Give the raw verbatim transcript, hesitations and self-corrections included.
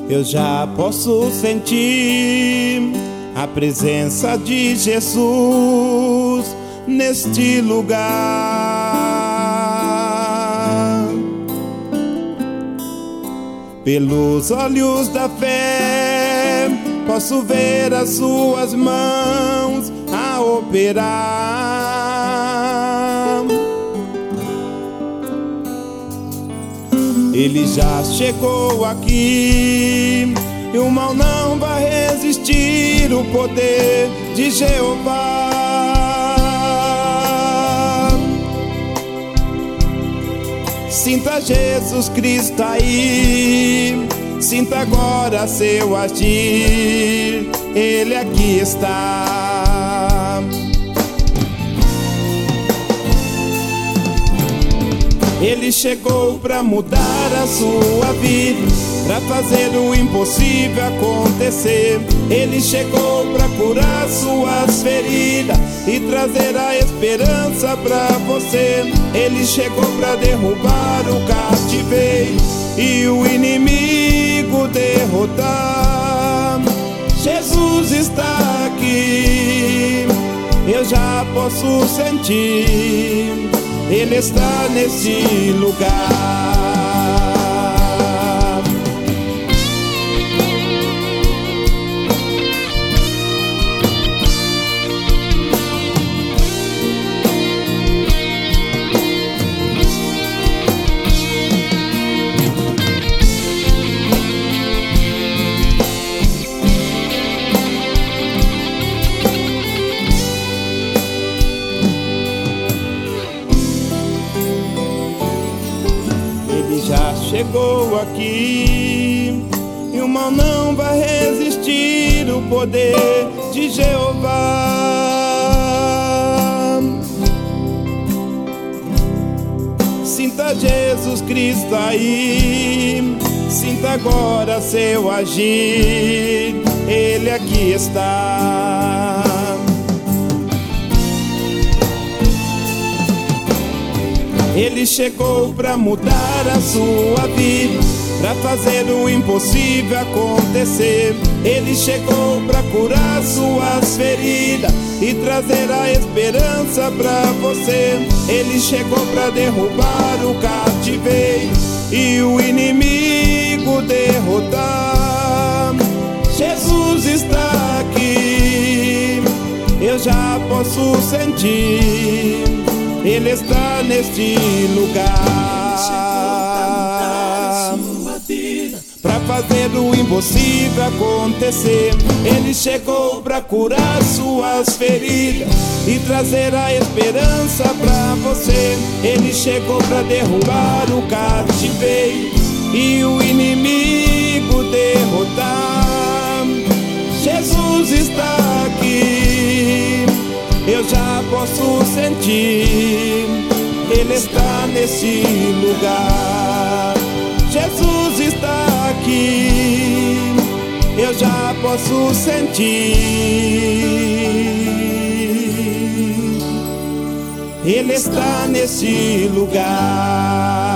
Eu já posso sentir a presença de Jesus neste lugar. Pelos olhos da fé posso ver as suas mãos a operar. Ele já chegou aqui e o mal não vai resistir o poder de Jeová. Sinta Jesus Cristo aí, sinta agora seu agir, Ele aqui está. Ele chegou para mudar a sua vida, para fazer o impossível acontecer. Ele chegou para curar suas feridas e trazer a esperança para você. Ele chegou para derrubar o cativeiro e o inimigo derrotar. Jesus está aqui, eu já posso sentir, Ele está nesse lugar. Já chegou aqui e o mal não vai resistir o poder de Jeová. Sinta Jesus Cristo aí, sinta agora seu agir, Ele aqui está. Ele chegou para mudar a sua vida, para fazer o impossível acontecer. Ele chegou para curar suas feridas e trazer a esperança para você. Ele chegou para derrubar o cativeiro e o inimigo derrotar. Jesus está aqui, eu já posso sentir, Ele está neste lugar para fazer o impossível acontecer. Ele chegou para curar suas feridas e trazer a esperança para você. Ele chegou para derrubar o cativeiro e o inimigo derrotar. Jesus está aqui, eu já posso sentir, Ele está nesse lugar. Jesus está aqui, eu já posso sentir, Ele está nesse lugar.